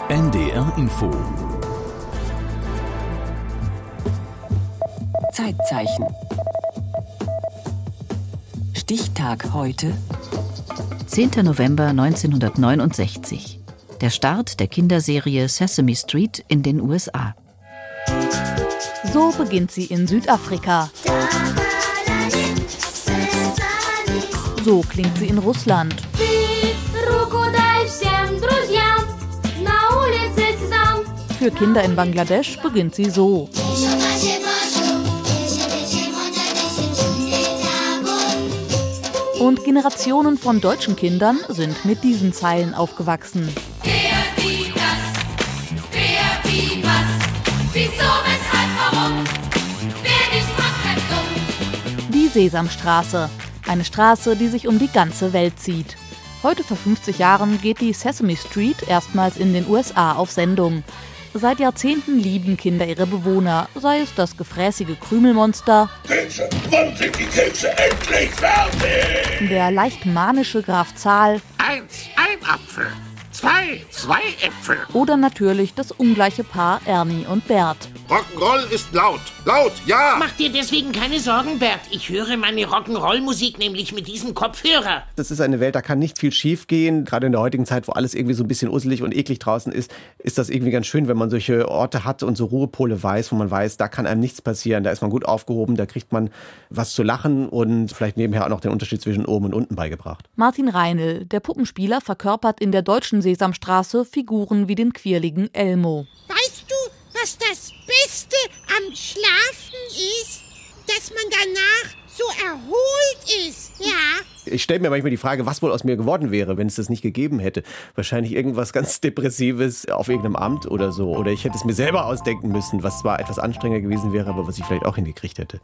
NDR Info. Zeitzeichen. Stichtag heute. 10. November 1969. Der Start der Kinderserie Sesame Street in den USA. So beginnt sie in Südafrika. So klingt sie in Russland. Für Kinder in Bangladesch beginnt sie so. Und Generationen von deutschen Kindern sind mit diesen Zeilen aufgewachsen. Wer, wie, das, wer, wie, was, wieso, weshalb, warum, wer nicht macht, bleibt dumm. Die Sesamstraße, eine Straße, die sich um die ganze Welt zieht. Heute vor 50 Jahren geht die Sesame Street erstmals in den USA auf Sendung. Seit Jahrzehnten lieben Kinder ihre Bewohner, sei es das gefräßige Krümelmonster, Kekse, wann sind die Kekse endlich fertig? der leicht manische Graf Zahl 1, ein Apfel. 2 Äpfel. oder natürlich das ungleiche Paar Ernie und Bert. Rock'n'Roll ist laut. Laut, ja. Mach dir deswegen keine Sorgen, Bert. Ich höre meine Rock'n'Roll-Musik nämlich mit diesem Kopfhörer. Das ist eine Welt, da kann nicht viel schief gehen. Gerade in der heutigen Zeit, wo alles irgendwie so ein bisschen usselig und eklig draußen ist das irgendwie ganz schön, wenn man solche Orte hat und so Ruhepole weiß, wo man weiß, da kann einem nichts passieren. Da ist man gut aufgehoben, da kriegt man was zu lachen und vielleicht nebenher auch noch den Unterschied zwischen oben und unten beigebracht. Martin Reinl, der Puppenspieler, verkörpert in der deutschen Sesamstraße Figuren wie den quirligen Elmo. Weißt du, was das Beste am Schlafen ist? Dass man danach so erholt ist, ja? Ich stelle mir manchmal die Frage, was wohl aus mir geworden wäre, wenn es das nicht gegeben hätte. Wahrscheinlich irgendwas ganz Depressives auf irgendeinem Amt oder so. Oder ich hätte es mir selber ausdenken müssen, was zwar etwas anstrengender gewesen wäre, aber was ich vielleicht auch hingekriegt hätte.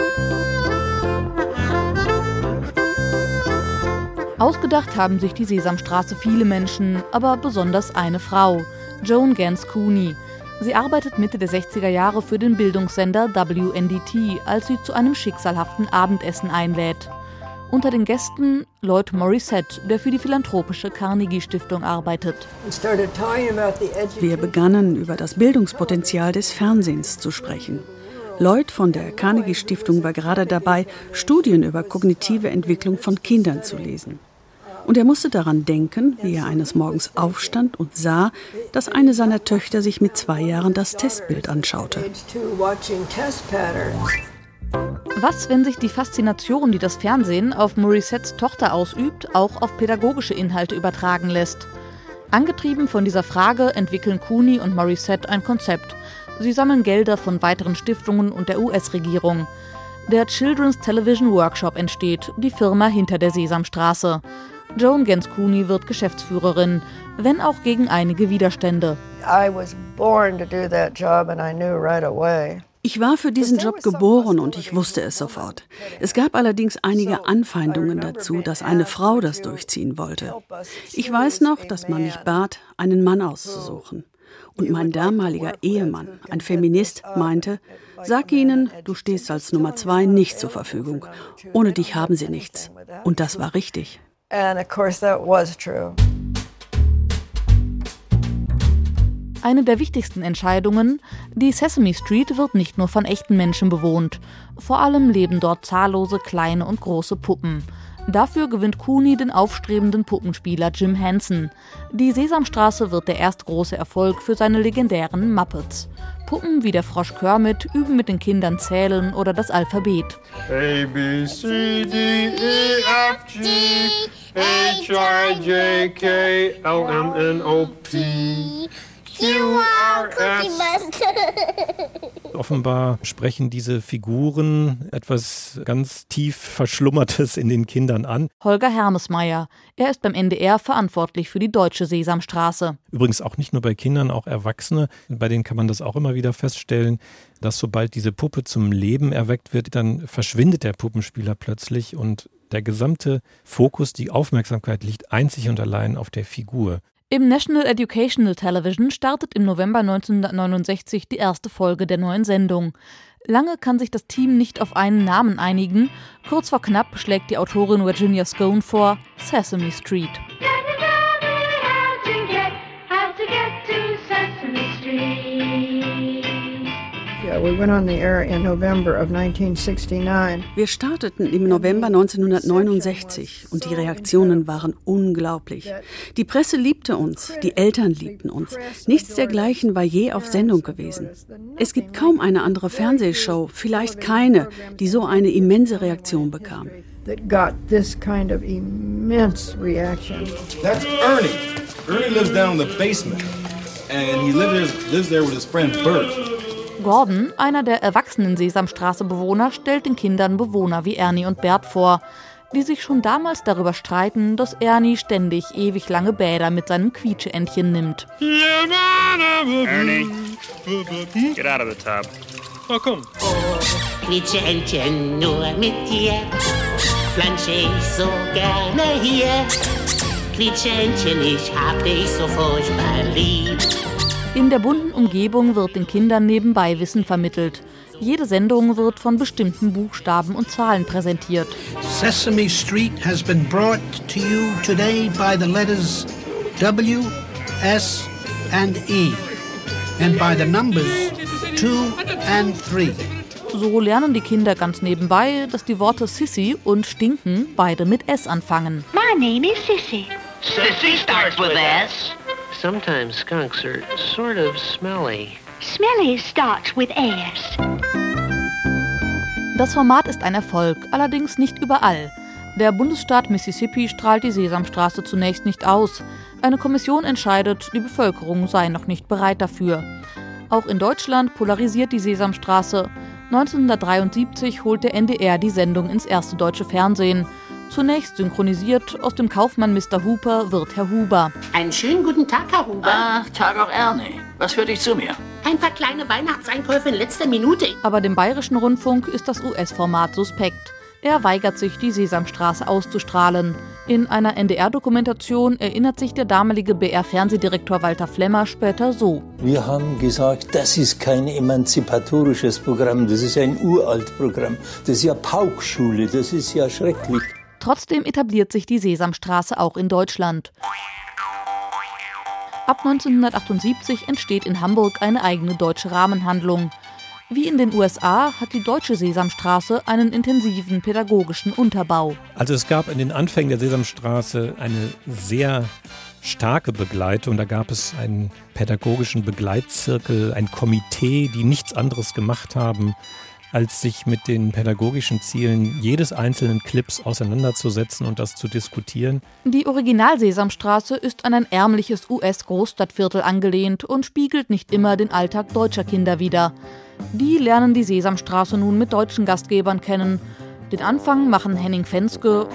Ausgedacht haben sich die Sesamstraße viele Menschen, aber besonders eine Frau, Joan Gans Cooney. Sie arbeitet Mitte der 60er Jahre für den Bildungssender WNDT, als sie zu einem schicksalhaften Abendessen einlädt. Unter den Gästen Lloyd Morissette, der für die philanthropische Carnegie-Stiftung arbeitet. Wir begannen, über das Bildungspotenzial des Fernsehens zu sprechen. Lloyd von der Carnegie-Stiftung war gerade dabei, Studien über kognitive Entwicklung von Kindern zu lesen. Und er musste daran denken, wie er eines Morgens aufstand und sah, dass eine seiner Töchter sich mit 2 Jahren das Testbild anschaute. Was, wenn sich die Faszination, die das Fernsehen auf Morissettes Tochter ausübt, auch auf pädagogische Inhalte übertragen lässt? Angetrieben von dieser Frage entwickeln Cooney und Morissette ein Konzept. Sie sammeln Gelder von weiteren Stiftungen und der US-Regierung. Der Children's Television Workshop entsteht, die Firma hinter der Sesamstraße. Joan Gans Cooney wird Geschäftsführerin, wenn auch gegen einige Widerstände. Ich war für diesen Job geboren und ich wusste es sofort. Es gab allerdings einige Anfeindungen dazu, dass eine Frau das durchziehen wollte. Ich weiß noch, dass man mich bat, einen Mann auszusuchen. Und mein damaliger Ehemann, ein Feminist, meinte, sag ihnen, du stehst als Nummer 2 nicht zur Verfügung. Ohne dich haben sie nichts. Und das war richtig. Eine der wichtigsten Entscheidungen: Die Sesame Street wird nicht nur von echten Menschen bewohnt. Vor allem leben dort zahllose kleine und große Puppen. Dafür gewinnt Cooney den aufstrebenden Puppenspieler Jim Henson. Die Sesamstraße wird der erste große Erfolg für seine legendären Muppets. Puppen wie der Frosch Kermit üben mit den Kindern Zählen oder das Alphabet. A, B, C, D, E, F, G, H, I, J, K, L, M, N, O, P, Q, R, S. Offenbar sprechen diese Figuren etwas ganz tief Verschlummertes in den Kindern an. Holger Hermesmeyer. Er ist beim NDR verantwortlich für die deutsche Sesamstraße. Übrigens auch nicht nur bei Kindern, auch Erwachsene. Bei denen kann man das auch immer wieder feststellen, dass sobald diese Puppe zum Leben erweckt wird, dann verschwindet der Puppenspieler plötzlich und der gesamte Fokus, die Aufmerksamkeit liegt einzig und allein auf der Figur. Im National Educational Television startet im November 1969 die erste Folge der neuen Sendung. Lange kann sich das Team nicht auf einen Namen einigen. Kurz vor knapp schlägt die Autorin Virginia Scone vor: Sesame Street. How to get to Wir starteten im November 1969 und die Reaktionen waren unglaublich. Die Presse liebte uns, die Eltern liebten uns. Nichts dergleichen war je auf Sendung gewesen. Es gibt kaum eine andere Fernsehshow, vielleicht keine, die so eine immense Reaktion bekam. That got this kind of immense reaction. That's Ernie. Ernie lives down in the basement and he lives there with his friend Bert. Gordon, einer der erwachsenen Sesamstraße-Bewohner, stellt den Kindern Bewohner wie Ernie und Bert vor, die sich schon damals darüber streiten, dass Ernie ständig ewig lange Bäder mit seinem Quietscheentchen nimmt. Ernie, get out of the tub. Oh, komm. Quietscheentchen, nur mit dir plansche ich so gerne hier. Quietscheentchen, ich hab dich so furchtbar lieb. In der bunten Umgebung wird den Kindern nebenbei Wissen vermittelt. Jede Sendung wird von bestimmten Buchstaben und Zahlen präsentiert. Sesame Street has been brought to you today by the letters W, S and E and by the numbers 2 and 3. So lernen die Kinder ganz nebenbei, dass die Worte Sissy und Stinken beide mit S anfangen. My name is Sissy. Sissy starts with S. Sometimes skunks are sort of smelly. Smelly starts with S. Das Format ist ein Erfolg, allerdings nicht überall. Der Bundesstaat Mississippi strahlt die Sesamstraße zunächst nicht aus. Eine Kommission entscheidet, die Bevölkerung sei noch nicht bereit dafür. Auch in Deutschland polarisiert die Sesamstraße. 1973 holt der NDR die Sendung ins erste deutsche Fernsehen. Zunächst synchronisiert, aus dem Kaufmann Mr. Hooper wird Herr Huber. Einen schönen guten Tag, Herr Huber. Ach, Tag auch Ernie. Was führt dich zu mir? Ein paar kleine Weihnachtseinkäufe in letzter Minute. Aber dem Bayerischen Rundfunk ist das US-Format suspekt. Er weigert sich, die Sesamstraße auszustrahlen. In einer NDR-Dokumentation erinnert sich der damalige BR-Fernsehdirektor Walter Flemmer später so. Wir haben gesagt, das ist kein emanzipatorisches Programm, das ist ein Uraltprogramm. Das ist ja Paukschule, das ist ja schrecklich. Trotzdem etabliert sich die Sesamstraße auch in Deutschland. Ab 1978 entsteht in Hamburg eine eigene deutsche Rahmenhandlung. Wie in den USA hat die deutsche Sesamstraße einen intensiven pädagogischen Unterbau. Also es gab in den Anfängen der Sesamstraße eine sehr starke Begleitung. Da gab es einen pädagogischen Begleitzirkel, ein Komitee, die nichts anderes gemacht haben, als sich mit den pädagogischen Zielen jedes einzelnen Clips auseinanderzusetzen und das zu diskutieren. Die Original-Sesamstraße ist an ein ärmliches US-Großstadtviertel angelehnt und spiegelt nicht immer den Alltag deutscher Kinder wider. Die lernen die Sesamstraße nun mit deutschen Gastgebern kennen. Den Anfang machen Henning Fenske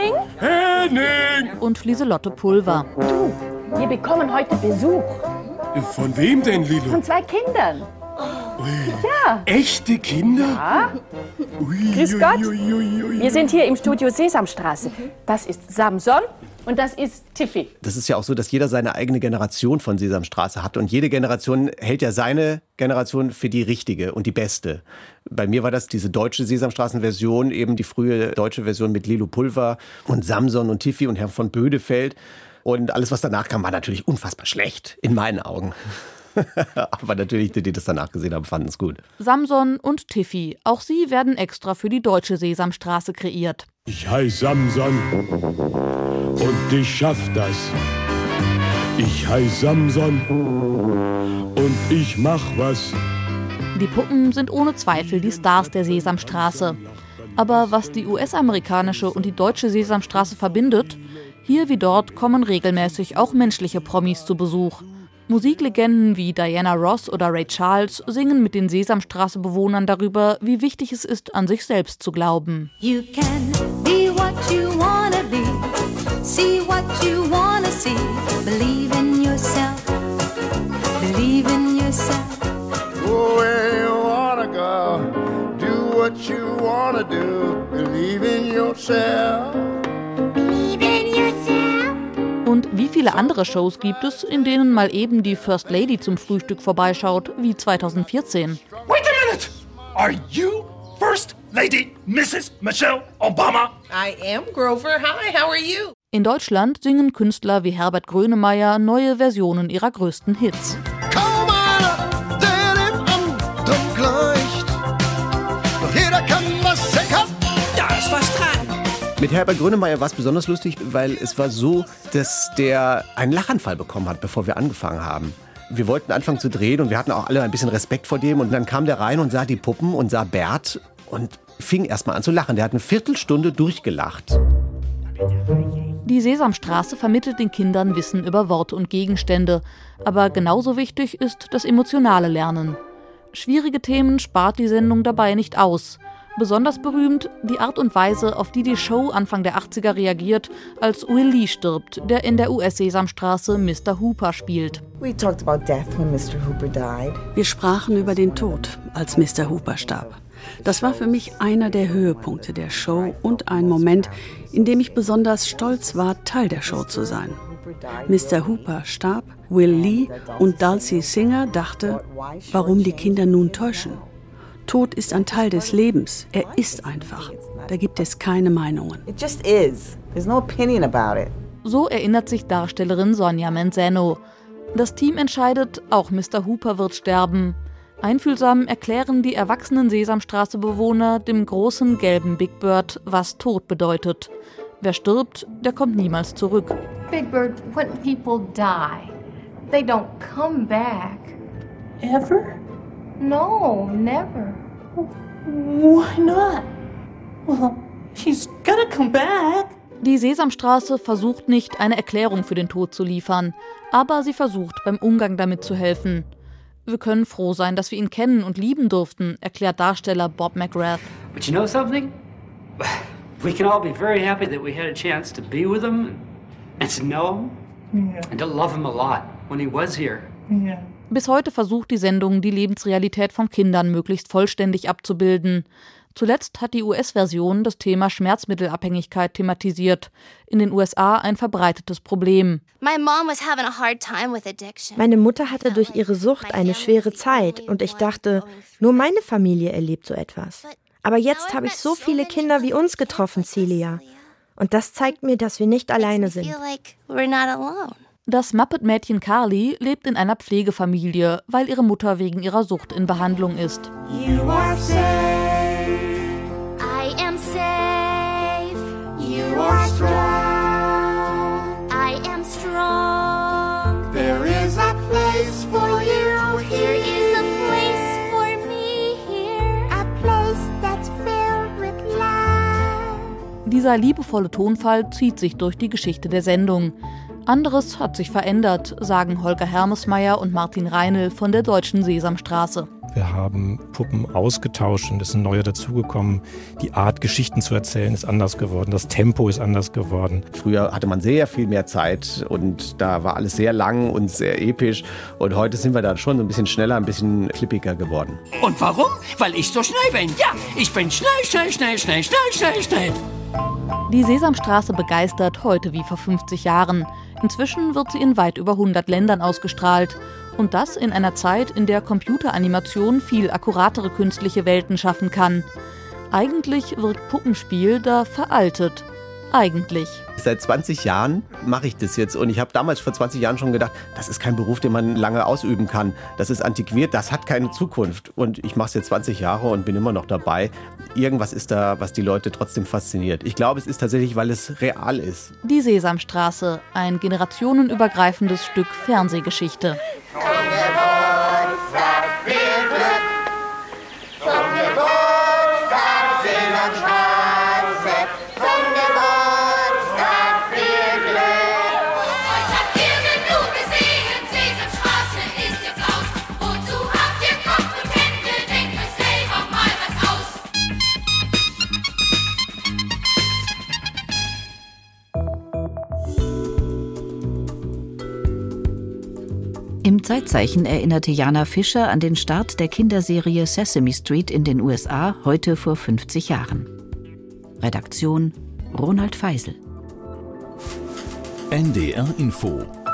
und Lieselotte Pulver. Du, wir bekommen heute Besuch. Von wem denn, Lilo? Von 2 Kindern. Ui. Ja. Echte Kinder? Ja. Ui, Grüß Gott. Ui. Wir sind hier im Studio Sesamstraße. Das ist Samson und das ist Tiffy. Das ist ja auch so, dass jeder seine eigene Generation von Sesamstraße hat. Und jede Generation hält ja seine Generation für die richtige und die beste. Bei mir war das diese deutsche Sesamstraßen-Version, eben die frühe deutsche Version mit Lilo Pulver und Samson und Tiffy und Herr von Bödefeld. Und alles, was danach kam, war natürlich unfassbar schlecht, in meinen Augen. Aber natürlich, die das danach gesehen haben, fanden es gut. Samson und Tiffy, auch sie werden extra für die deutsche Sesamstraße kreiert. Ich heiße Samson und ich schaff das. Ich heiße Samson und ich mach was. Die Puppen sind ohne Zweifel die Stars der Sesamstraße. Aber was die US-amerikanische und die deutsche Sesamstraße verbindet, hier wie dort kommen regelmäßig auch menschliche Promis zu Besuch. Musiklegenden wie Diana Ross oder Ray Charles singen mit den Sesamstraße-Bewohnern darüber, wie wichtig es ist, an sich selbst zu glauben. You can be what you wanna be, see what you wanna see, believe in yourself, believe in yourself. Go where you wanna go, do what you wanna do, believe in yourself. Believe in yourself. Und wie viele andere Shows gibt es, in denen mal eben die First Lady zum Frühstück vorbeischaut, wie 2014? Wait a minute! Are you First Lady Mrs. Michelle Obama? I am, Grover. Hi, how are you? In Deutschland singen Künstler wie Herbert Grönemeyer neue Versionen ihrer größten Hits. Komm mal, denn I'm klein. Mit Herbert Grönemeyer war es besonders lustig, weil es war so, dass der einen Lachanfall bekommen hat, bevor wir angefangen haben. Wir wollten anfangen zu drehen und wir hatten auch alle ein bisschen Respekt vor dem. Und dann kam der rein und sah die Puppen und sah Bert und fing erst mal an zu lachen. Der hat eine Viertelstunde durchgelacht. Die Sesamstraße vermittelt den Kindern Wissen über Worte und Gegenstände. Aber genauso wichtig ist das emotionale Lernen. Schwierige Themen spart die Sendung dabei nicht aus. Besonders berühmt die Art und Weise, auf die die Show Anfang der 80er reagiert, als Will Lee stirbt, der in der US-Sesamstraße Mr. Hooper spielt. Wir sprachen über den Tod, als Mr. Hooper starb. Das war für mich einer der Höhepunkte der Show und ein Moment, in dem ich besonders stolz war, Teil der Show zu sein. Mr. Hooper starb, Will Lee und Dulcie Singer dachte, warum die Kinder nun täuschen. Tod ist ein Teil des Lebens. Er ist einfach. Da gibt es keine Meinungen. So erinnert sich Darstellerin Sonia Menzano. Das Team entscheidet, auch Mr. Hooper wird sterben. Einfühlsam erklären die erwachsenen Sesamstraße-Bewohner dem großen gelben Big Bird, was Tod bedeutet. Wer stirbt, der kommt niemals zurück. Big Bird, when people die, they don't come back. Ever? No, never. Why not? Well, she's gotta come back. Die Sesamstraße versucht nicht, eine Erklärung für den Tod zu liefern, aber sie versucht, beim Umgang damit zu helfen. Wir können froh sein, dass wir ihn kennen und lieben durften, erklärt Darsteller Bob McGrath. But you know something? We can all be very happy that we had a chance to be with him and to know him and to love him a lot when he was here. Yeah. Bis heute versucht die Sendung, die Lebensrealität von Kindern möglichst vollständig abzubilden. Zuletzt hat die US-Version das Thema Schmerzmittelabhängigkeit thematisiert. In den USA ein verbreitetes Problem. Meine Mutter hatte durch ihre Sucht eine schwere Zeit und ich dachte, nur meine Familie erlebt so etwas. Aber jetzt habe ich so viele Kinder wie uns getroffen, Celia. Und das zeigt mir, dass wir nicht alleine sind. Das Muppet-Mädchen Carly lebt in einer Pflegefamilie, weil ihre Mutter wegen ihrer Sucht in Behandlung ist. You are safe. I am safe. You are strong. I am strong. There is a place for you here. There is a place for me here. A place that's filled with love. Dieser liebevolle Tonfall zieht sich durch die Geschichte der Sendung. Anderes hat sich verändert, sagen Holger Hermesmeyer und Martin Reinl von der Deutschen Sesamstraße. Wir haben Puppen ausgetauscht und es sind neue dazugekommen. Die Art, Geschichten zu erzählen, ist anders geworden. Das Tempo ist anders geworden. Früher hatte man sehr viel mehr Zeit und da war alles sehr lang und sehr episch. Und heute sind wir da schon ein bisschen schneller, ein bisschen klippiger geworden. Und warum? Weil ich so schnell bin. Ja, ich bin schnell. Die Sesamstraße begeistert heute wie vor 50 Jahren. Inzwischen wird sie in weit über 100 Ländern ausgestrahlt. Und das in einer Zeit, in der Computeranimation viel akkuratere künstliche Welten schaffen kann. Eigentlich wirkt Puppenspiel da veraltet. Eigentlich. Seit 20 Jahren mache ich das jetzt und ich habe damals vor 20 Jahren schon gedacht, das ist kein Beruf, den man lange ausüben kann. Das ist antiquiert, das hat keine Zukunft. Und ich mache es jetzt 20 Jahre und bin immer noch dabei. Irgendwas ist da, was die Leute trotzdem fasziniert. Ich glaube, es ist tatsächlich, weil es real ist. Die Sesamstraße, ein generationenübergreifendes Stück Fernsehgeschichte. Im Zeitzeichen erinnerte Jana Fischer an den Start der Kinderserie Sesame Street in den USA, heute vor 50 Jahren. Redaktion Ronald Feisel. NDR Info